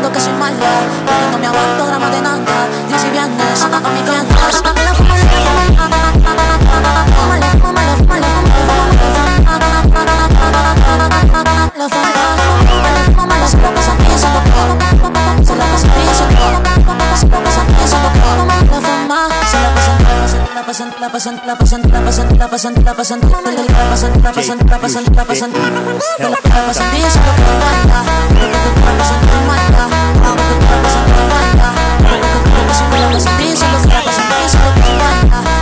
diciendo que soy mala, porque no me aguanto drama de nada. Dios y vienes a mi cliente. La